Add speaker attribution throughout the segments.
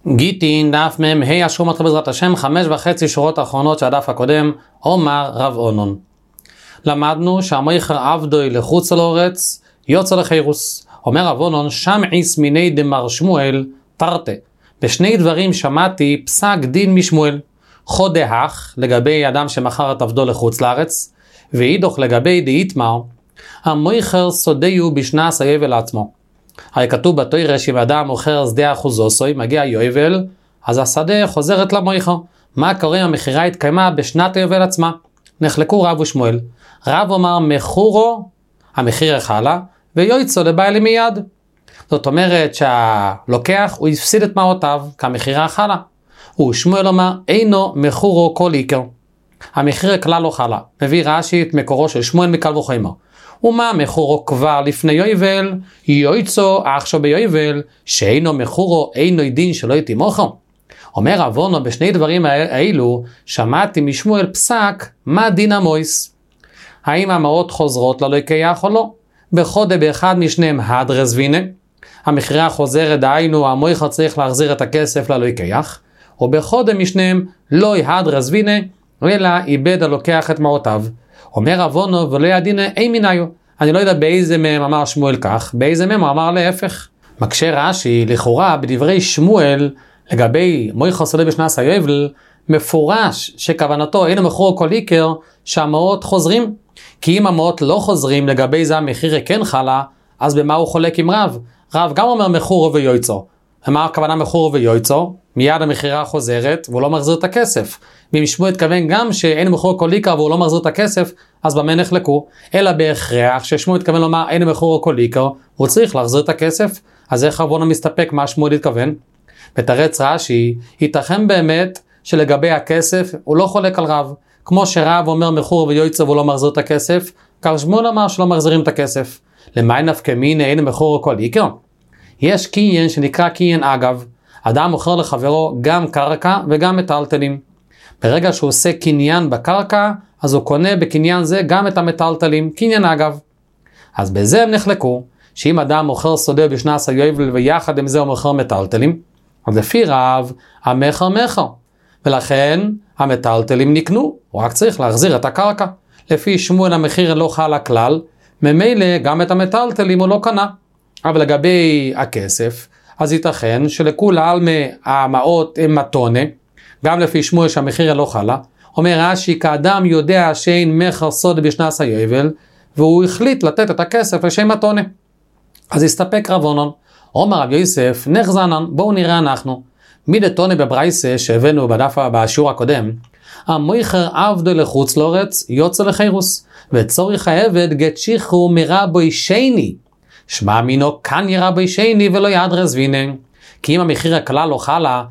Speaker 1: גיטין דף מם ה' אשור מתחיל בעזרת השם 5.5 שורות האחרונות של הדף הקודם. אומר רב אונון, למדנו שהמויכר עבדוי לחוץ לאורץ יוצא לחירוס. אומר רב אונון, שם עיס מיני דמר שמואל תרתה, בשני דברים שמעתי פסק דין משמואל. חודהך לגבי אדם שמכר את עבדו לחוץ לארץ, ואידוך לגבי דאיתמר המויכר סודיו בשנס היבל עצמו. הרי כתוב בתורה שאם אדם מוכר שדה אחוזוסוי, מגיע יובל, אז השדה חוזרת למויכר. מה קורה אם המכירה התקיימה בשנת היובל עצמה? נחלקו רב ושמואל. רב אומר מכורו, המחיר החלה, ויועצו לבעלי מיד. זאת אומרת שהלוקח הוא הפסיד את מעותיו כמחירה החלה. ושמואל אומר אינו מכורו כל עיקר, המחיר כלל לא חלה. מביא רש"י את מקורו של שמואל מקל וחומר. ומה מכורו כבר לפני יובל, יועצו עכשיו ביובל, שאינו מכורו אינו דין שלא יתימוכו. אומר רב אונון, בשני דברים האלו שמעתי משמואל פסק מה דין המויס. האם המעות חוזרות ללוקח או לא? בחודה באחד משניהם הדרס וינה, המחירה חוזרת, דהיינו המויכר צריך להחזיר את הכסף ללוקח, ובחודה משניהם לא הדרס וינה, אלא איבד הלוקח את מעותיו. אומר רב אונון, ולא ידין אי מיניו, אני לא יודע באיזה מהם אמר שמואל כך, באיזה מהם אמר להפך. מקשה רש"י, לכאורה בדברי שמואל לגבי מויכר סודה בשנס היובל, מפורש שכוונתו אינו מכורו כל עיקר, שהמעות חוזרים. כי אם המעות לא חוזרים, לגבי זה המחיר כן חלה, אז במה הוא חולק עם רב? רב גם אומר מכורו ויועצו. מה הכוונה מכורו ויועצו? מיד המחירה חוזרת והוא לא מחזיר את הכסף. ואם שמואל התכוון גם שאין מכורו כל עיקר והוא לא מחזיר את הכסף, אז במה נחלקו? אלא בהכרח ששמואל התכוון לומר אין מכורו כל עיקר, הוא צריך להחזיר את הכסף. אז איך רב אונון מסתפק מה שמואל התכוון? בתרץ רש"י, ייתכן באמת שלגבי הכסף הוא לא חולק על רב. כמו שרב אומר מכורו ויועצו והוא לא מחזיר את הכסף, כך שמואל אמר שלא מחזירים את הכסף. למאי נפקא מינה אין מכורו כל עיקר? יש קניין שנקרא קניין אגב. אדם מוכר לחברו גם קרקע וגם מטלטלים. ברגע שהוא עושה קניין בקרקע, אז הוא קונה בקניין זה גם את המטלטלים, קניין אגב. אז בזה הם נחלקו, שאם אדם מוכר שדה בשנס היובל ויחד עם זה הוא מוכר מטלטלים, אז לפי רב, המחר מחר. ולכן המטלטלים נקנו, הוא רק צריך להחזיר את הקרקע. לפי שמואל המחיר לא חל הכלל, ממילא גם את המטלטלים הוא לא קנה. אבל לגבי הכסף, אז ייתכן שלכולה המעות הם מתונה, גם לפי שמואל שהמחיר לא חלה. אומר רש"י, כאדם יודע שאין מחר סודה בשנס היובל, והוא החליט לתת את הכסף לשם מתונה. אז הסתפק רב אונון. אומר רב יוסף, נחזנן, בואו נראה אנחנו. מדתונה בברייסה שהבאנו בשיעור הקודם, המויכר עבדו לחוץ לאורץ יוצא לחירוס, וצורך העבד גט שחרור מרבוי שני. שמע מינו כאן ירבוי שני ולא ידרס וינה. כי אם המחיר הכלל לא חלה,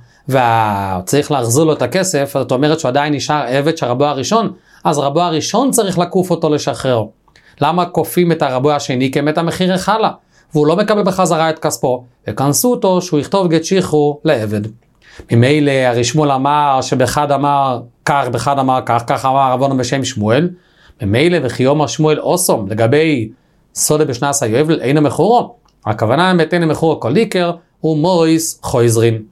Speaker 1: וצריך להחזיר לו את הכסף, זאת אומרת שהוא עדיין נשאר עבד של רבו הראשון, אז רבו הראשון צריך לקוף אותו לשחרר. למה קופים את הרבו השני? כי את המחיר חלה, והוא לא מקבל בחזרה את כספו, וכנסו אותו שהוא יכתוב גט שחרור לעבד. ממילא הרשמואל אמר שבחד אמר כך, בחד אמר כך, כך אמר רב אונון בשם שמואל. ממילא וכי אומר שמואל אוסום לגבי סודה בשנס היובל אינו מכורו. הכוונה באמת אינו מכורו כל עיקר ומויס חוזרים.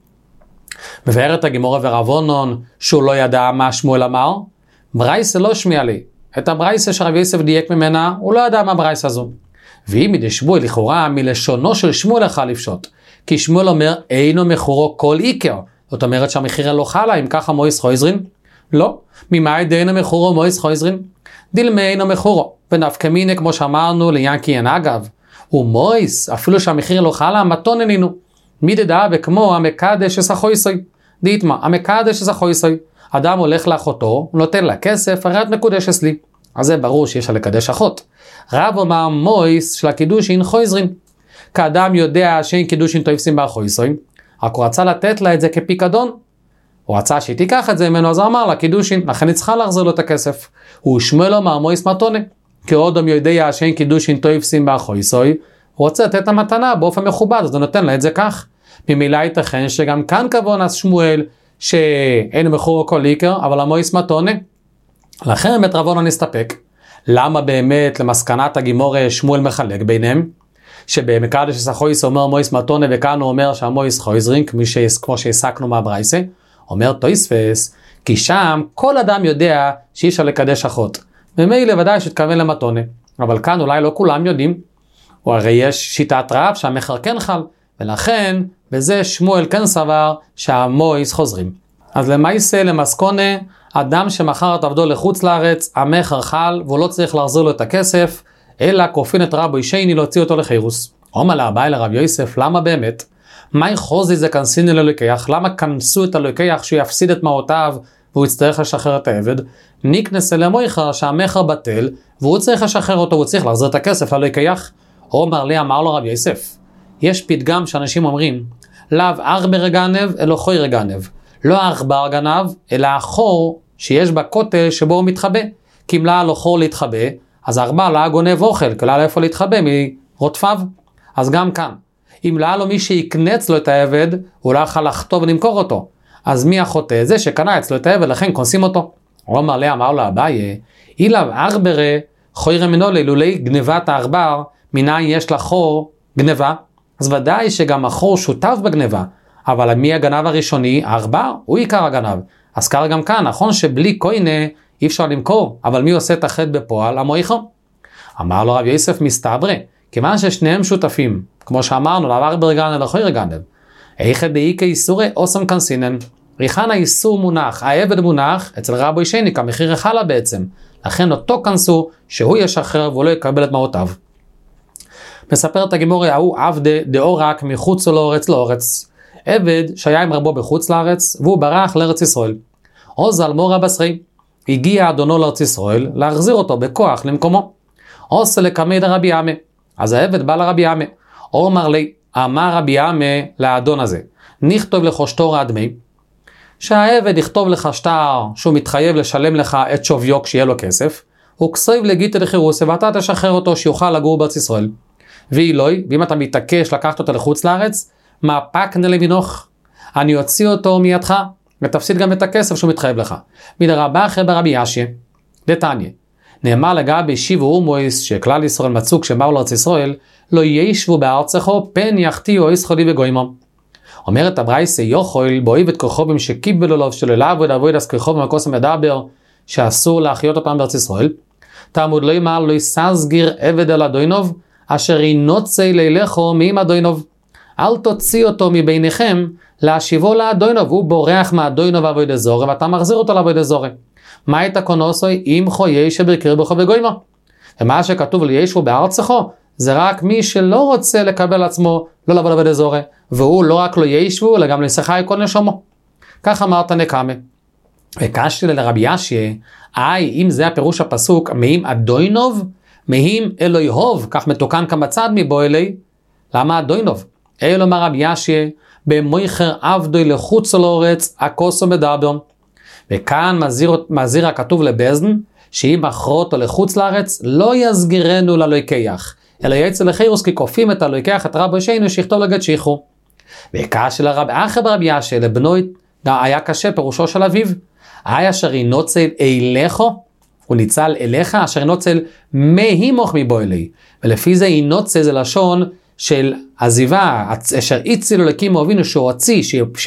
Speaker 1: מבארת הגמרא ורב אונון שהוא לא ידע מה שמואל אמר. ברייסה לא שמיע לי. את הברייסה שרב יוסף דייק ממנה, הוא לא ידע מה ברייסה הזו. ואם ידשבו לכאורה מלשונו של שמואל יכול לפשוט. כי שמואל אומר אינו מכורו כל עיקר. זאת אומרת שהמחיר לא חלה, אם ככה מויס חוזרים? לא. ממאי דאינו מכורו מויס חוזרים? דילמה אינו מכורו. ונפקא מינה כמו שאמרנו לעניין קניין אגב. ומויס, אפילו שהמחיר לא חלה, מתון אלינו. מי דדעה וכמו המקדש שסחויסוי. דיתמה, המקדש שסחויסוי. אדם הולך לאחותו, הוא נותן לה כסף, הרי את מקודשת לי. אז זה ברור שיש לה לקדש אחות. רב אומר מויס של הקידושין חוזרים. כאדם יודע שאין קידושין תופסים באחויסוי, רק הוא רצה לתת לה את זה כפיקדון. הוא רצה שהיא תיקח את זה ממנו, אז הוא אמר לה קידושין, לכן היא צריכה להחזיר לו את הכסף. הוא שמואל אומר מויס מתונה. כי אדם יודע שאין קידושין תופסים באחויסוי, הוא רוצה לתת המתנה באופן מכובד, אז הוא נותן לה את זה כך. ממילא ייתכן שגם כאן כוון אז שמואל שאין מכורו כל עיקר, אבל המויס מתונה. לכן באמת רב אונון נסתפק. למה באמת למסקנת הגמרא שמואל מחלק ביניהם? שבמקדש סחויס אומר מויס מתונה, וכאן הוא אומר שהמויס חויזרינק, כמו שהסקנו מהברייסה, אומר תויספס, כי שם כל אדם יודע שאי אפשר לקדש אחות. ומילא ודאי שהתכוון למתונה, אבל כאן אולי לא כולם יודעים, או הרי יש שיטת רב שהמחר כן חל, ולכן בזה שמואל כן סבר שהמויס חוזרים. אז למעשה למסקונה, אדם שמכר את עבדו לחוץ לארץ, המחר חל, והוא לא צריך להחזיר לו את הכסף, אלא כופין את רבו ישני להוציא אותו לחירוס. אומר לה הבא אל הרב יוסף, למה באמת? מה חוזי זה כנסיני ללוקח? למה כנסו את הלוקח שהוא יפסיד את מעותיו והוא יצטרך לשחרר את העבד? ניקנס אל המויכר שהמחר בטל והוא צריך לשחרר אותו, הוא צריך להחזיר את הכסף ללוקח. אומר לי, אמר לו רב יוסף, יש פתגם שאנשים אומרים, לאו ארבר גנב אלא חויר גנב. לא העכבר גנב, אלא החור שיש בכותל שבו הוא מתחבא. כי אם לא היה לו חור להתחבא, אז העכבר לא היה גונב אוכל, כי לא היה לו איפה להתחבא מרוטפיו. אז גם כאן, אם לא היה לו מי שיקנץ לו את העבד, הוא לא יכול לחטוא ולמכור אותו. אז מי החוטא? זה שקנה אצלו את העבד, לכן כונסים אותו. הוא אמר לי, אמר לו אביי, אילב ארברה חויר מנולה, לולי גנבת העכבר, מניין יש לחור גנבה, אז ודאי שגם החור שותף בגנבה, אבל מי הגנב הראשוני? העכבר, הוא עיקר הגנב. אז קרה גם כאן, נכון שבלי קוינה אי אפשר למכור, אבל מי עושה את החטא בפועל? המויכו. אמר לו רב יוסף מסתברא, כיוון ששניהם שותפים, כמו שאמרנו, לעבר ברגנב לחויר גנב, איכא דאיכא איסורי אוסם קנסינן, ריחן האיסור מונח, העבד מונח, אצל רבו ישני, כמחיר החלה בעצם, לכן אותו כנסו שהוא ישחרר והוא לא יקבל את מעותיו. מספר את הגימורי, ההוא עבדה דאורק מחוץ לאורץ לאורץ, עבד שהיה עם רבו בחוץ לארץ, והוא ברח לארץ ישראל. עוז על מורה בסרי, הגיע אדונו לארץ ישראל, להחזיר אותו בכוח למקומו. עושה לקמד רבי עמה, אז העבד בא לרבי עמה, אומר לי, אמר רבי עמה לאדון הזה, נכתוב לך שטור הדמי, שהעבד יכתוב לך שטר שהוא מתחייב לשלם לך את שוויו כשיהיה לו כסף, הוא כסייב לגיטה לחירוס, ואתה תשחרר אותו שיוכל לגור בארץ ישראל. ואילוי, ואם אתה מתעקש לקחת אותו לחוץ לארץ, מה פקנה למינוך? אני אוציא אותו מידך, ותפסיד גם את הכסף שהוא מתחייב לך. מדרבה אחרי ברבי ישיה, דתניה, נאמר לגבי שיבו אומויס, שכלל ישראל מצאו כשבאו לארץ ישראל, לא ישבו בארצךו, פן יחטיאו ישחולי וגוימו. אומרת הברייסה, יוכל בואיב את כוכבים שקיבלו לו, שלא לעבוד עבוד אז כוכבים הקוסם מדבר, שאסור להחיות אותם בארץ ישראל. תעמוד לא יאמר, לא יססגיר עבד אל אדוינוב, אשר ינוצא לילכו מעם אדוינוב. אל תוציא אותו מביניכם, להשיבו לאדוינוב, הוא בורח מאדוינוב עבוד אזורי, ואתה מחזיר אותו לעבוד אזורי. מה הייתה קונוסוי? אם חויי שבקר בכו וגוימו. ומה שכתוב לישבו בארצךו, זה רק מי שלא רוצה לקבל עצמו, לא לעבוד עבוד אזורי, והוא לא רק לא ישבו, אלא גם לשחי כל נשומו. כך אמרת נקמה. וקשתי לרבי ישיה, אם זה הפירוש הפסוק, מהם אדוינוב, מהם אלוהי הוב, כך מתוקן כאן בצד מבו אלי, למה אדוינוב? אלו אמר רבי ישיה, במויכר עבדוי לחוץ לאורץ, הכוסו מדבר. וכאן מזהיר הכתוב לבזן, שאם מכרו אותו לחוץ לארץ, לא יסגירנו ללוקח, אלא יצא לחירוס כי כופים את הלוקח את רבו ישנו שיכתוב לגד שיחו. וכאשר לרבי אחר ברבי ישיה לבנו היה קשה פירושו של אביו, היה אשר ינוצל אליכו, הוא ניצל אליך, אשר ינוצל מהימוך מבו אלי, ולפי זה ינוצל זה לשון של עזיבה, אשר הצילו לקימו אבינו שהוא הוציא,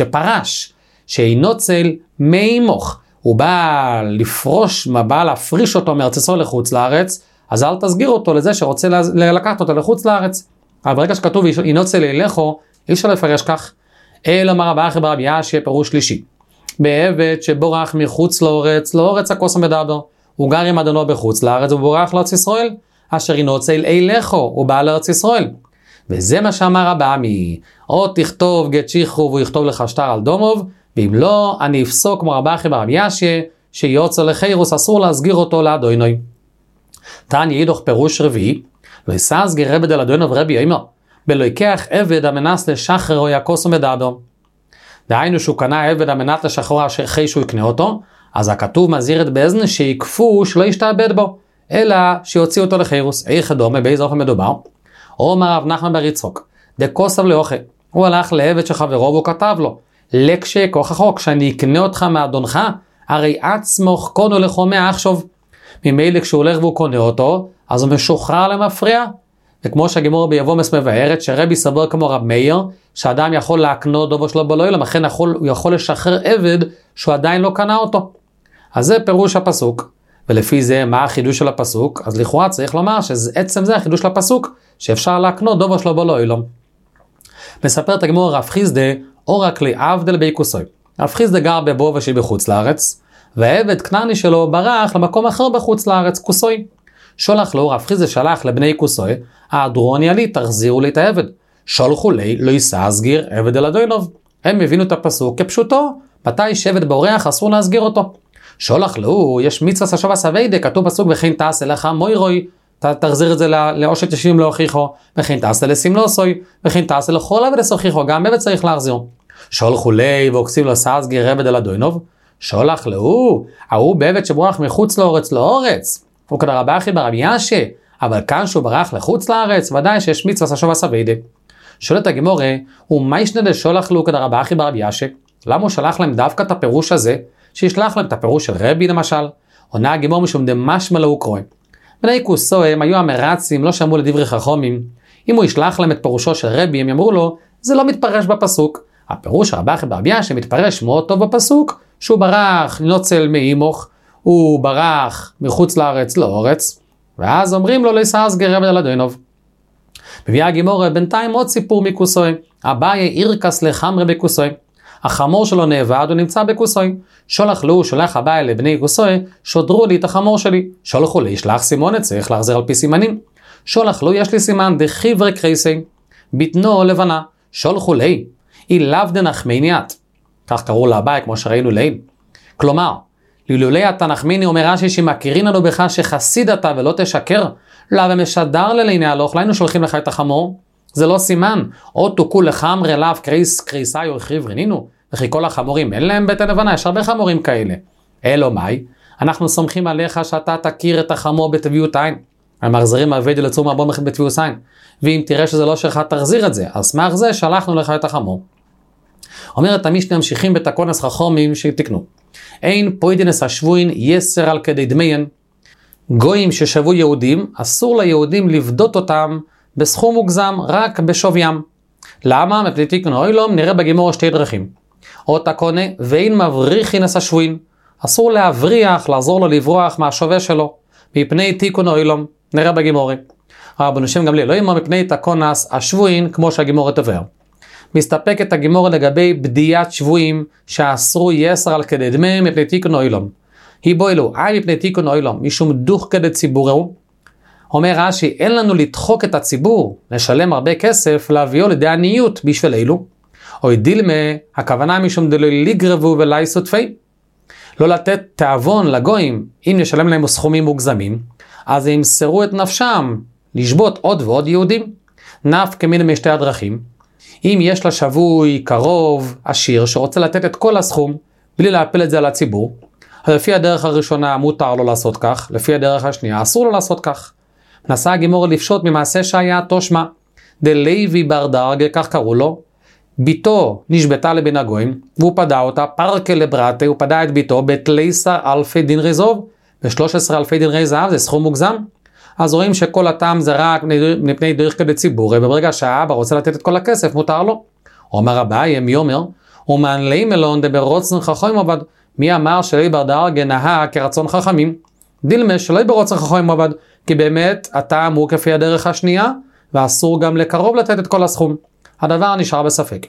Speaker 1: שפרש, שינוצל מהימוך, הוא בא לפרוש, בא להפריש אותו מארץ ישראל לחוץ לארץ, אז אל תסגיר אותו לזה שרוצה לקחת אותו לחוץ לארץ. אבל ברגע שכתוב ינוצל אליכו, אי אפשר לפרש כך, אלא אמר רבי אחר ברבי ישיה פירוש שלישי. בעבד שבורח מחוץ לאורץ, לאורץ הכוסם מדבר, הוא גר עם אדונו בחוץ לארץ, ובורח לארץ ישראל, אשר ינוצל אליכו, הוא בא לארץ ישראל. וזה מה שאמר רבי עמי, או תכתוב גט שיחרו, והוא יכתוב לך שטר על דומוב, ואם לא, אני אפסוק כמו רבי אחר ברבי ישיה, שיוצא לחירוס, אסור להסגיר אותו לאדוינוי. תניא ידוך פירוש רביעי, לא יססגיר עבד אל אדוינוב רבי יאמר, בלא יקח עבד המנס לשחרר או יקוס ומדבר. דהיינו שהוא קנה עבד המנת לשחרר אחרי שהוא יקנה אותו, אז הכתוב מזהיר את באזן שיקפו שלא ישתעבד בו, אלא שיוציא אותו לחירוס. איך דומה, באיזה אופן מדובר? או אמר רב נחמן בר יצחוק, דקוסב לאוכל, הוא הלך לעבד שחברו והוא כתב לו, לקשה כוח החוק, שאני אקנה אותך מאדונך, הרי עצמוך קונו לחומי עכשיו. ממילא כשהוא הולך והוא קונה אותו, אז הוא משוחרר למפריע, וכמו שהגימור ביבומס מבארת שרבי סבר כמו רב מאיר, שאדם יכול להקנות דובו שלו בלילה, לכן הוא יכול לשחרר עבד שהוא עדיין לא קנה אותו. אז זה פירוש הפסוק. ולפי זה מה החידוש של הפסוק? אז לכאורה צריך לומר שעצם זה החידוש של הפסוק, שאפשר להקנות דובו שלו בלילה. מספר את הגימור רב חיסדה, אורק לי עבדל ביקוסוי. רב חיסדה גר בבובשי בחוץ לארץ, והעבד כנעני שלו ברח למקום אחר בחוץ לארץ, קוסוי. שולח לו, רב חיסדה שלח לבני קוסוי, האדרוני עלי, תחזירו לי את העבד. שולחו לי, לא יישא הסגיר עבד אל אדוינוב. הם הבינו את הפסוק כפשוטו, מתי שבט בורח אסור להסגיר אותו. שולח לו, יש מצווה ששובה סווידה, כתוב פסוק וכן תעשה לך מוירוי, תחזיר את זה לאושת ישיבים להוכיחו, וכן תעשה לסמלוסוי, וכן תעשה לכל עבד לסוכיחו, גם עבד צריך להחזיר. שולחו לי, ועוקסים לו סגיר עבד אל אדוינוב. שולח לו, ההוא בעבד שברח מחוץ לאורץ, הוא כדר רבי אחי ברבי ישי, אבל כאן שהוא ברח לחוץ לארץ, ודאי שיש מצווה ששובה סווידה. שואלת הגימורה, ומה ישנה לשולח לו כדר רבי אחי ברבי ישי? למה הוא שלח להם דווקא את הפירוש הזה, שישלח להם את הפירוש של רבי למשל? עונה הגימור משום דמשמע לו קרוי. בני קוסוי הם היו המרצים, לא שמעו לדברי חכמים. אם הוא ישלח להם את פירושו של רבי, הם יאמרו לו, זה לא מתפרש בפסוק. הפירוש של רבי אחי ברבי ישי מתפרש מאוד טוב בפסוק, שהוא ברח נוצל מאימוך, הוא ברח מחוץ לארץ לאורץ, ואז אומרים לו לישא הסגיר עבד אל אדוינוב. מביאה הגימורה בינתיים עוד סיפור מקוסוי. אביי אירקס לחמרי בקוסוי. החמור שלו נאבד, הוא נמצא בקוסוי. שולח לו, שולח אביי לבני קוסוי, שודרו לי את החמור שלי. שולחו לי, שלח סימונת, צריך להחזיר על פי סימנים. שולח לו, יש לי סימן דחיברי קרייסי, ביטנו לבנה. שולחו לי, אילאו דנחמיניית. כך קראו לאביי, כמו שראינו לעיל. כלומר, לילולי התנחמיני אומר רש"י שמכירים לנו בך שחסיד אתה ולא תשקר, לא ומשדר לליני הלוך, היינו שולחים לך את החמור, זה לא סימן, או תוקו לחמרי לאו קריסה יורחיב רנינו, וכי כל החמורים אין להם בטן לבנה, יש הרבה חמורים כאלה. אלו מאי, אנחנו סומכים עליך שאתה תכיר את החמור בטבעיות עין, המחזירים עבד לצום רבו בטבעיות עין, ואם תראה שזה לא שלך תחזיר את זה, אז סמך זה שלחנו לך את החמור. אומרת המשנה ממשיכים בתקונס חכמים שתקנו. אין פוידנס השבוין יסר על כדי דמיין. גויים ששבו יהודים, אסור ליהודים לבדות אותם בסכום מוגזם, רק בשוויים. למה? מפני תיקון אוילום נראה בגימור שתי דרכים. או תקונה, ואין מבריחינס השבוין. אסור להבריח, לעזור לו לברוח מהשווה שלו. מפני תיקון אוילום, נראה בגימורי. רבנו שם גמליאל, לא אימו מפני תקונס השבוין, כמו שהגימורת עובר. מסתפקת הגימורה לגבי בדיית שבויים שאסרו יסר על כדי דמי מפני תיקון אוילום. היא בוילו, מפני תיקון אוילום, משום דוך כדי ציבורהו. אומר רש"י, אין לנו לדחוק את הציבור, לשלם הרבה כסף, להביאו לידי עניות בשביל אלו. או דילמה, הכוונה משום דלו לגרבו ולייסו תפי. לא לתת תאבון לגויים, אם נשלם להם סכומים מוגזמים, אז הם ימסרו את נפשם, לשבות עוד ועוד יהודים. נף כמין משתי הדרכים. אם יש לה שבוי, קרוב, עשיר, שרוצה לתת את כל הסכום, בלי להפיל את זה על הציבור, אז לפי הדרך הראשונה מותר לו לעשות כך, לפי הדרך השנייה אסור לו לעשות כך. נסע הגימור לפשוט ממעשה שהיה תושמה, דלוי בר דרג, כך קראו לו, ביתו נשבתה לבין הגויים, והוא פדע אותה, פרקה לברטה, הוא פדע את ביתו, ב13,000 דינרי זהב, ב13,000 דינרי זהב, זה סכום מוגזם. אז רואים שכל הטעם זה רק מפני דרך כדי ציבור, וברגע שהאבא רוצה לתת את כל הכסף, מותר לו. אומר אביי, מי אומר? ומן לי מלון דברוצן חכמים עבד. מי אמר שלוי בר דרג נהג כרצון חכמים? דילמה שלוי ברוצן חכמים עבד, כי באמת הטעם הוא כפי הדרך השנייה, ואסור גם לקרוב לתת את כל הסכום. הדבר נשאר בספק.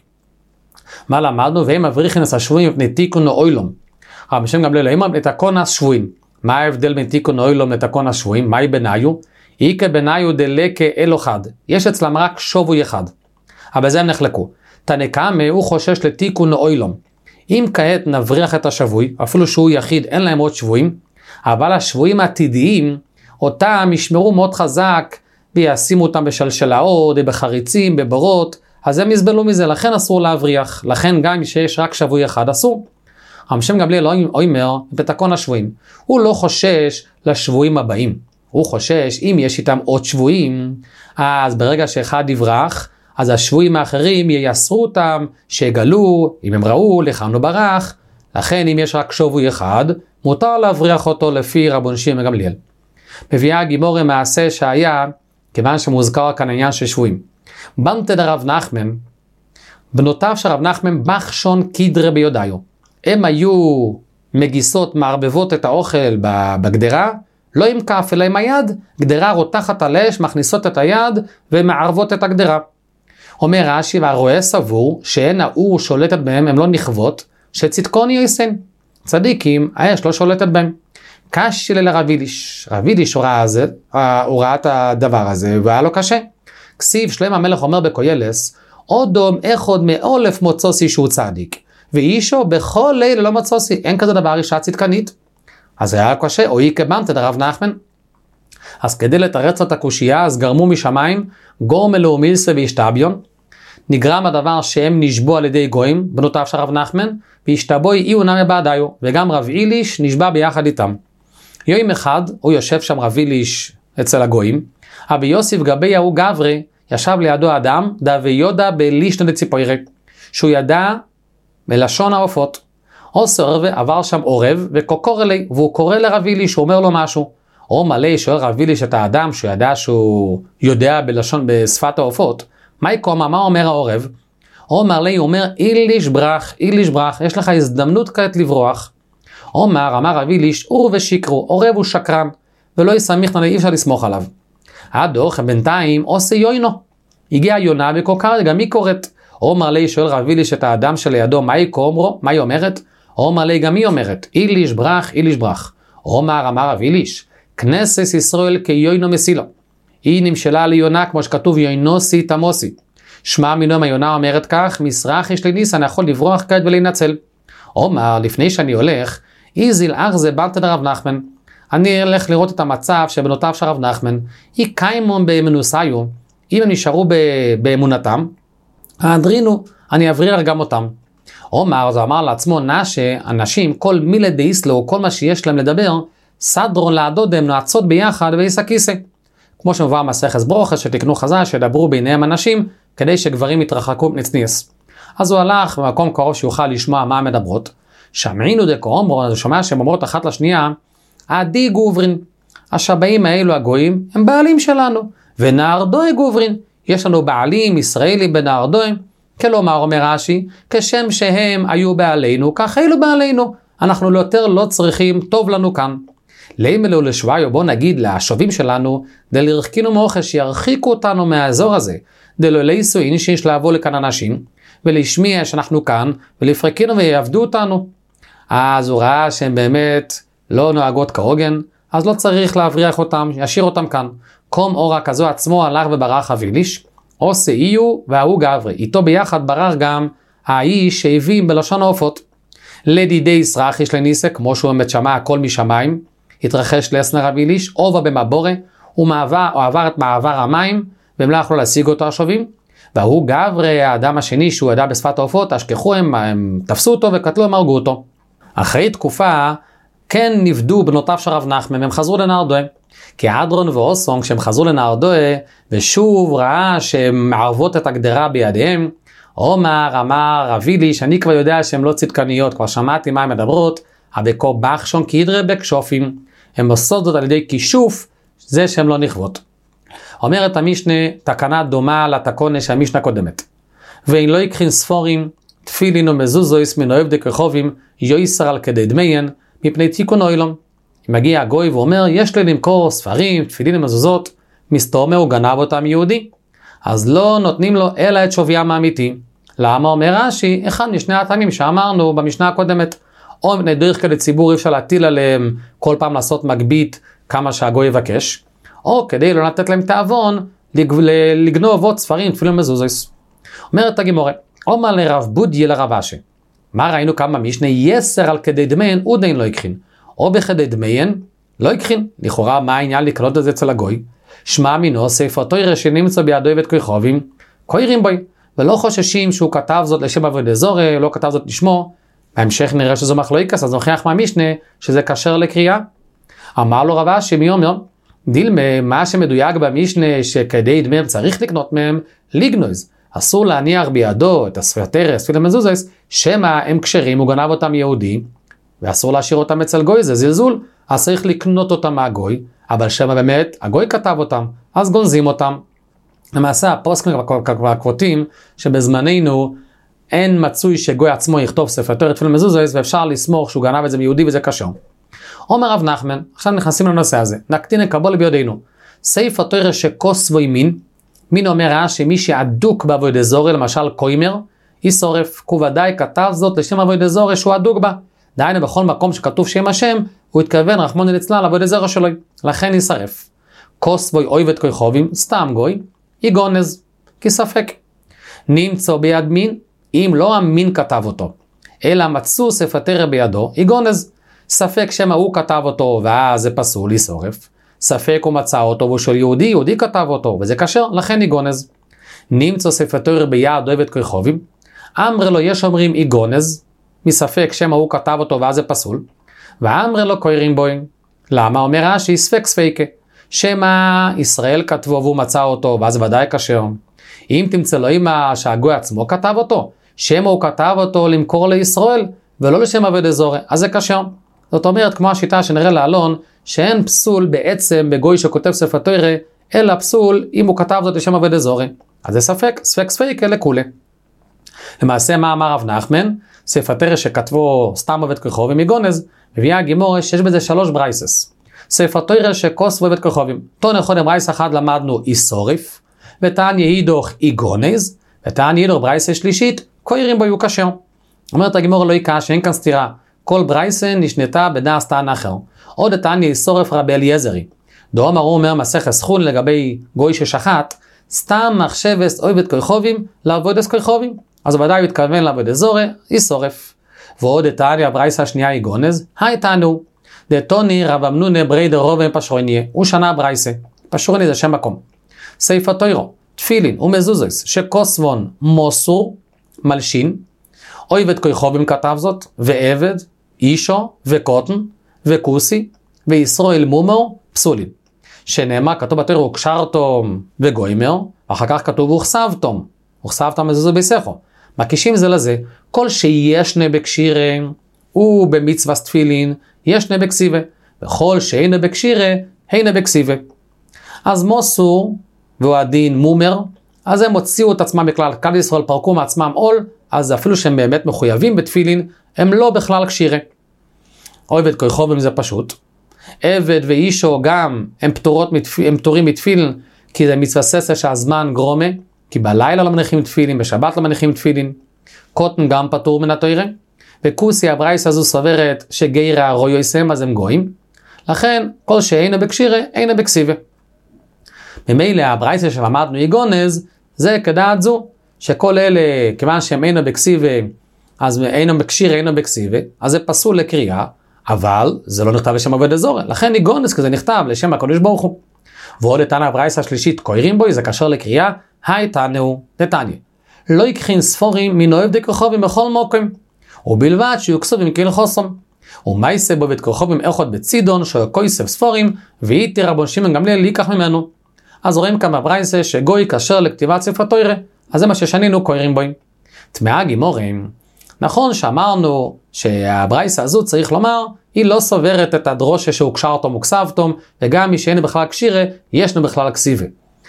Speaker 1: מה למדנו? והם מבריחינס השבויים מפני תיקון אוילום. רבי שם גמליאל, הם את הקונס שבויים. מה ההבדל בין תיקון אוילום לתקון השבויים? מהי בניו? איקה בניו דלקה אלו חד. יש אצלם רק שובוי אחד. אבל זה הם נחלקו. תנקמה הוא חושש לתיקון אוילום. אם כעת נבריח את השבוי, אפילו שהוא יחיד, אין להם עוד שבויים, אבל השבויים העתידיים, אותם ישמרו מאוד חזק, וישימו אותם בשלשלאות, בחריצים, בבורות, אז הם יסבלו מזה, לכן אסור להבריח. לכן גם שיש רק שבוי אחד אסור. רבי שם גמליאל אומר בתקון השבויים, הוא לא חושש לשבויים הבאים, הוא חושש אם יש איתם עוד שבויים, אז ברגע שאחד יברח, אז השבויים האחרים ייסרו אותם, שיגלו, אם הם ראו, לכאן לא ברח, לכן אם יש רק שבוי אחד, מותר להבריח אותו לפי רבון שמעון גמליאל. מביאה הגימורה מעשה שהיה כיוון שמוזכר כאן העניין של שבויים. בנתא דרב נחמן, בנותיו של רב נחמן בחשון קידרא ביודעיו. הם היו מגיסות, מערבבות את האוכל בגדרה, לא עם כף אלא עם היד, גדרה רותחת על אש, מכניסות את היד ומערבות את הגדרה. אומר רש"י, והרועה סבור שאין האור שולטת בהם, הם לא נכוות, שצדקון יסן. צדיקים, האש לא שולטת בהם. קשי לרב איליש. רב איליש הוא ראה את הדבר הזה, והיה לו קשה. כסיב שלמה המלך אומר בקוילס, אודום אחד מאלף מוצוסי שהוא צדיק, ואישו בכל לילה לא מוצוסי, אין כזה דבר אישה צדקנית. אז זה היה קשה, או אי כבנתא דרב נחמן. אז כדי לתרץ את הקושייה, אז גרמו משמיים, גורם אלוהו מילסה והשתביון. נגרם הדבר שהם נשבו על ידי גויים, בנותיו של רב נחמן, והשתבוי אי ונמי בעדיו, וגם רב איליש נשבע ביחד איתם. יום אחד, הוא יושב שם רב איליש אצל הגויים, אבי יוסיף גבי ההוא גברי, ישב לידו אדם, ויודע בלישנא דציפורי, שהוא ידע בלשון העופות. עושה עבר שם עורב, וקוקור אלי, והוא קורא לרב איליש, הוא אומר לו משהו. או מלא שואל רב איליש את האדם, שהוא ידע שהוא יודע בשפת העופות, מה יקום, מה אומר העורב? אומר לי, הוא אומר, איליש ברח, יש לך הזדמנות כעת לברוח. אמר רב איליש, אור ושיקרו, עורב הוא שקרן, ולא יסמיך נלי, אי אפשר לסמוך עליו. הדוח בינתיים עושה יוינו. הגיע יונה וקוקר, גם היא קוראת. אומר לי, שואל רב איליש את האדם שלידו, מה היא קומרו? מה היא אומרת? אומר לי, גם היא אומרת, איליש ברח. אמר רב איליש, כנסת ישראל כיוינו מסילו. היא נמשלה ליונה, כמו שכתוב, יוינוסי תמוסי. שמע מינום היונה אומרת כך, מסרח יש לי ניס, אני יכול לברוח כעת ולהינצל. אומר, לפני שאני הולך, איזיל אך זה בנתא דרב נחמן. אני אלך לראות את המצב שבנותיו של רב נחמן, היא קיימון באמונוסיו, אם הם נשארו באמונתם, אדרינו, אני אבריר גם אותם. אומר, זה אמר לעצמו, נשה, אנשים, כל מילה דאיסלו, כל מה שיש להם לדבר, סדרון לעדודם, נועצות ביחד ויסקיסה. כמו שמובא מסכת ברוכס, שתקנו חז"ל, שידברו ביניהם אנשים, כדי שגברים יתרחקו מנצניאס. אז הוא הלך במקום קרוב שיוכל לשמוע מה מדברות. שמעינו דקאומרו, אז הוא שומע שהם אומרות אחת לשנייה, עדי גוברין, השבעים האלו הגויים הם בעלים שלנו, ונערדוי גוברין, יש לנו בעלים ישראלים בנערדוי, כלומר אומר רש"י, כשם שהם היו בעלינו, כך אלו בעלינו, אנחנו יותר לא צריכים, טוב לנו כאן. לימלו לשוויו, בוא נגיד לשובים שלנו, דלרחקינו מאוכל שירחיקו אותנו מהאזור הזה, דלו ליסוין שיש לעבור לכאן אנשים, ולשמיע שאנחנו כאן, ולפרקינו ויעבדו אותנו. אז הוא ראה שהם באמת לא נוהגות כהוגן, אז לא צריך להבריח אותם, ישאיר אותם כאן. קום אורה כזו עצמו הלך וברח רב איליש, עושה איו והוא גברי, איתו ביחד ברח גם האיש שהביא בלשון העופות. לדידי ישרח יש לניסה, כמו שהוא באמת שמע הכל משמיים, התרחש לאסנר רב איליש, עובה במבורה, הוא עבר את מעבר המים, והם לא יכלו להשיג אותו השובים, והוא גברי, האדם השני שהוא ידע בשפת העופות, השכחו הם תפסו אותו וקטלו, הם הרגו אותו. אחרי תקופה, כן נבדו בנותיו של רב נחמן, הם חזרו לנהרדוי. כי אדרון ואוסון, כשהם חזרו לנהרדוי, ושוב ראה שהם מערבות את הגדרה בידיהם, אמר רב איליש, אני כבר יודע שהן לא צדקניות, כבר שמעתי מה הן מדברות, הבקור בחשון קידרא בקשופים, הם עושות זאת על ידי כישוף, זה שהן לא נכוות. אומרת המשנה, תקנה דומה לתקונה של המשנה הקודמת. ואין לא יקחין ספורים, תפילין ומזוזויס מן אוהב דקרחובים, יויסר על כדי דמיין, מפני תיקון אוילום. מגיע הגוי ואומר, יש לי למכור ספרים, תפילין ומזוזות, מסתומר הוא גנב אותם יהודי. אז לא נותנים לו אלא את שוויים האמיתי. למה אומר רש"י? אחד משני הטעמים שאמרנו במשנה הקודמת, או מפני דרך כדי ציבור אי אפשר להטיל עליהם כל פעם לעשות מגבית כמה שהגוי יבקש, או כדי לא לתת להם תאבון לגנוב עוד ספרים, תפילין ומזוזות. אומרת הגמרא, אומר לרב בודיה לרב אשי, מה ראינו כמה משנה יסר על כדי דמיין עודין לא יקחין, או בכדי דמיין לא יקחין. לכאורה מה העניין לקנות את זה אצל הגוי? שמע מינו ספר תורה שנמצא בידו ואת כוכבים, קוראים בוי, ולא חוששים שהוא כתב זאת לשם עבודת זרה, לא כתב זאת לשמו. בהמשך נראה שזו מחלוקת, אז נוכיח מהמשנה שזה כשר לקריאה. אמר לו רב אשי מי אומר, דילמה, מה שמדויק במשנה שכדי דמיין צריך לקנות מהם, ליגנוז. אסור להניח בידו את הספר, תפילין ומזוזות, שמא הם כשרים, הוא גנב אותם יהודי, ואסור להשאיר אותם אצל גוי, זה זלזול, אז צריך לקנות אותם מהגוי, אבל שמה באמת הגוי כתב אותם, אז גונזים אותם. למעשה הפוסקים כבר כותבים שבזמננו אין מצוי שגוי עצמו יכתוב ספר תורה תפילין מזוזות, ואפשר לסמוך שהוא גנב את זה מיהודי וזה קשה. אומר רב נחמן, עכשיו נכנסים לנושא הזה, נקטין הקבלה בידינו. ספר תורה שכוסבו ימין, מין אומר רש"י, מי שעדוק בעבודה זרה, למשל קוימר, ישרף, כוודאי כתב זאת לשם עבודה זרה שהוא עדוק בה. דהיינו בכל מקום שכתוב שם השם, הוא התכוון רחמנא ליצלן לעבודה זרה שלו, לכן ישרף. כוסבו אויבת כוכבים, סתם גוי, יגונז, כי ספק. נמצא ביד מין, אם לא המין כתב אותו, אלא מצאו ספר תורה בידו, יגונז. ספק שמה הוא כתב אותו, ואז זה פסול, ישרף. ספק הוא מצא אותו, והוא של יהודי, יהודי כתב אותו, וזה כשר, לכן יגונז. נמצא ספר תורה ביד אויבת כוכבים, אמר לו, יש אומרים יגונז, מספק שמה הוא כתב אותו, ואז זה פסול. ואמר לו קוירים בוי. למה? אומר רש"י, ספק ספיקה. שמה ישראל כתבו והוא מצא אותו, ואז ודאי כשר. אם תמצא לו אימה שהגוי עצמו כתב אותו, שמה הוא כתב אותו למכור לישראל, ולא לשם עבודה זרה, אז זה כשר. זאת אומרת, כמו השיטה שנראה לעלון, שאין פסול בעצם בגוי שכותב ספר תורה, אלא פסול אם הוא כתב זאת לשם עבודה זרה. אז זה ספק ספיקה לכולי. למעשה מה אמר רב נחמן? ספר תורה שכתבו סתם עובד כוכבים יגונז, מביאה הגימורה שיש בזה 3 ברייסס. ספר תורה שכוסבו עובד כוכבים. תון אחד ברייס אחד למדנו ישרף, ותעניה הידוך יגונז, ותעניה הידוך ברייסה שלישית, קוירים בו יהיו כשר. אומרת הגימורה לא יקש, אין כאן סתירה. כל ברייסה נשנתה בדעת טען אחר. עוד תעניה ישרף רבי אליעזרי. דאמר הוא אומר מסכת סכון לגבי גוי ששחט, סתם מחשבס עובד כוכבים לעבודת כוכבים. אז ודאי הוא התכוון לעבודה זרה, ישרף. ועוד תעניה ברייסה השנייה יגונז, היי תענו. דתוני רב אמנונה בריידר רובן פשרוניה, הוא שנה ברייסה. פשרוני זה שם מקום. ספר תורה, תפילין ומזוזות שכוסבון מוסור, מלשין, עובד כוכבים כתב זאת, ועבד, אישו, וקוטן, וכוסי, וישראל מומר, פסולין. שנאמר, כתוב בתורה, וקשרתום וגוימר, ואחר כך כתוב, וכסבתם מזוזות ביסכו. מקישים זה לזה, כל שישנה בקשירה, ובמצווה תפילין, ישנה בקסיבה, וכל שאינה בקשירה, אינה בקסיבה. אז מוסור, והוא הדין מומר, אז הם הוציאו את עצמם בכלל, כלל ישראל פרקו מעצמם עול, אז אפילו שהם באמת מחויבים בתפילין, הם לא בכלל קשירה. עובד כוכבים זה פשוט. עבד ואישו גם הם פטורים מתפילין, כי זה מצווה ססה שהזמן גרומה, כי בלילה לא מניחים תפילין, בשבת לא מניחים תפילין. קוטן גם פטור מן התורה, וכוסי הברייס הזו סוברת שגיירה רואי יסם, אז הם גויים. לכן כל שאינה בקשירה, אינה בקסיבה. ממילא הברייסה שלמדנו יגונז, זה כדעת זו, שכל אלה, כיוון שהם אינו בקסיבה, אז אינו בקשיר, אינו בקסיבה, אז זה פסול לקריאה, אבל זה לא נכתב לשם עבודה זרה, לכן יגונז כזה נכתב לשם הקדוש ברוך הוא. ועוד תנא הברייסה השלישית, קוירים בו, זה קשר לקריאה, היי תענו, תתניא. לא יקחין ספורים מן עובדי כוכבים בכל מקום, ובלבד שיוקסובים כהלכוסם. ומייסה בו עובד כוכבים אחד בצידון, שכויסף ספורים, ואיתי רבן שמעון גמליאל ליקח ממנו. אז רואים כאן בברייסה שגוי קשר לכתיבת ספר תורה, אז זה מה ששנינו קוראים בו. תמאה גימורים, נכון שאמרנו שהברייסה הזו צריך לומר, היא לא סוברת את הדרושה שהוקשרתום וכסבתום, וגם מי שאין בכלל קשירה, ישנו בכלל קסיבה.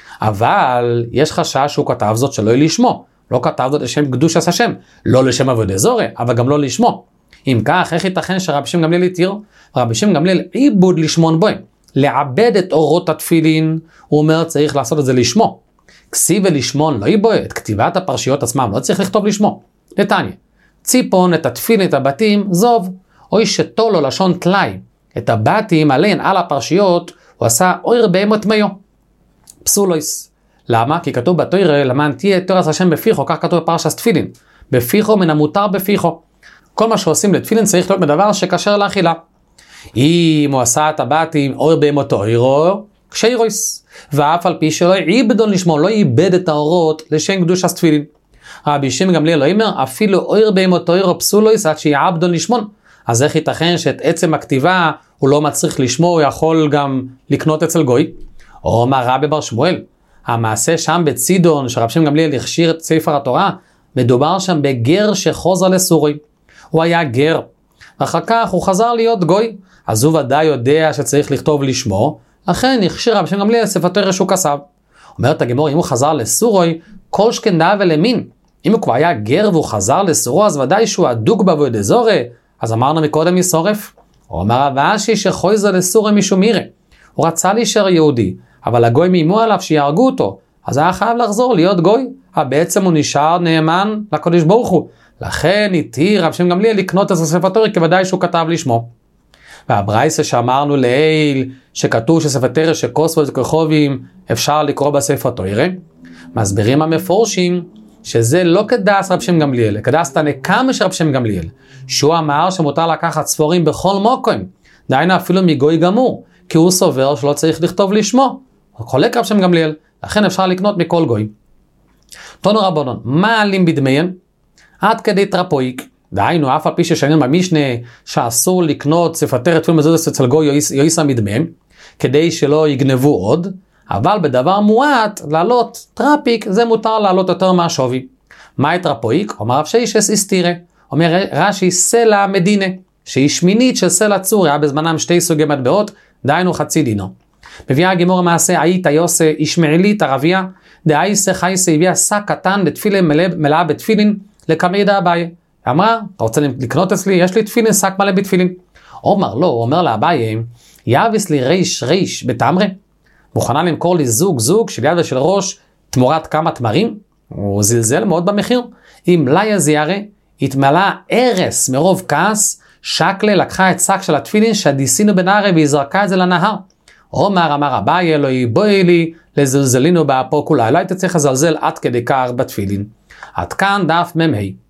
Speaker 1: אבל יש חשש שהוא כתב זאת שלא יהיה לשמו, לא כתב זאת לשם קדושת השם, לא לשם עבודה זרה, אבל גם לא לשמו. אם כך, איך ייתכן שרבי שמעון גמליאל התיר? רבי שמעון גמליאל עיבוד לשמון בו, לעבד את אורות התפילין, הוא אומר צריך לעשות את זה לשמו. כסיב ולשמון לא יבוא, את כתיבת הפרשיות עצמם לא צריך לכתוב לשמו. נתניה, ציפון את התפילין את הבתים זוב, אוי שתולו לשון תלאי, את הבתים עליהן על הפרשיות, הוא עשה אויר בהמות מיו. פסולויס. למה? כי כתוב בתורה, למען תהיה תורת השם בפיחו, כך כתוב בפרשת תפילין. בפיחו מן המותר בפיחו. כל מה שעושים לתפילין צריך להיות מדבר שקשר לאכילה. אם הוא עשה את הבתים אויר בהמות אוירו, קשיירויס. ואף על פי שלא עיבדון לשמו, לא איבד את האורות לשם קדושת תפילין. רבי שמעון גמליאל לא אומר, אפילו אויר בהמות אוירו פסולויס עד שיעבדון לשמון. אז איך ייתכן שאת עצם הכתיבה הוא לא מצריך לשמו, הוא יכול גם לקנות אצל גוי? או אומר רבי בר שמואל, המעשה שם בצידון שרבי שמעון גמליאל הכשיר את ספר התורה, מדובר שם בגר שחוזר לסורי. הוא היה גר, ואחר כך הוא חזר להיות גוי, אז הוא ודאי יודע שצריך לכתוב לשמו, לכן הכשיר רבי שמעון גמליאל ספר תורה שהוא כסב. אומרת הגמרא, אם הוא חזר לסורוי, כל שכן דאה ולמין. אם הוא כבר היה גר והוא חזר לסורו, אז ודאי שהוא הדוק בעבודה זרה. אז אמרנו מקודם מסורף. הוא אמר רב אשי שחויזר לסורי משום מירה. הוא רצה להישאר יהודי, אבל הגוי מימו עליו שיהרגו אותו, אז היה חייב לחזור להיות גוי. בעצם הוא נשאר נאמן לקדוש ברוך הוא. לכן התיר רבי שמעון גמליאל לקנות את הספר תורה, כי ודאי שהוא כתב לשמו. והברייסה שאמרנו לעיל, שכתוב שספר תורה שכוספו וכוכבים אפשר לקרוא בספר תורה, מסבירים המפורשים שזה לא כדאס רבי שמעון גמליאל, כדאס תנקמה של רבי שמעון גמליאל, שהוא אמר שמותר לקחת ספרים בכל מקום, דהיינו אפילו מגוי גמור, כי הוא סובר שלא צריך לכתוב לשמו. חולק רבי שמעון גמליאל, לכן אפשר לקנות מכל גוי. תנו רבנן, מה עלים בדמיין? עד כדי טרפויק. דהיינו, אף על פי ששנים במשנה שאסור לקנות ספר תורה תפילין מזוזות אצל גוי יויסה מדמיהם, כדי שלא יגנבו עוד, אבל בדבר מועט, לעלות טרפיק, זה מותר לעלות יותר מהשווי. מהי טרפויק? אומר רב שיישס איסתירה. אומר רש"י סלע מדינה, שהיא שמינית של סלע צור, היה בזמנם שתי סוגי מטבעות, דהיינו חצי דינו. מביאה הגמרא מעשה היית יוסה ישמעאלית ערבייה, דאייסה חייסה הביאה שק קטן לתפילין מלאה בתפילין לקמי דה אביי. אמרה, אתה רוצה לקנות אצלי? יש לי תפילין, שק מלא בתפילין. אומר לא, הוא אומר לאביי, יאביס לי ריש בתמרה, מוכנה למכור לי זוג של יד ושל ראש תמורת כמה תמרים? הוא זלזל מאוד במחיר. אם לא יזירה, התמלא ארס מרוב כעס, שקלה לקחה את שק של התפילין שדיסינו בנהר והיא זרקה את זה לנהר. אמר אביי אלוהי בואי לי לזלזלינו באפו כולה, לא היית צריך לזלזל עד כדי כך בתפילין. עד כאן דף מ"ה.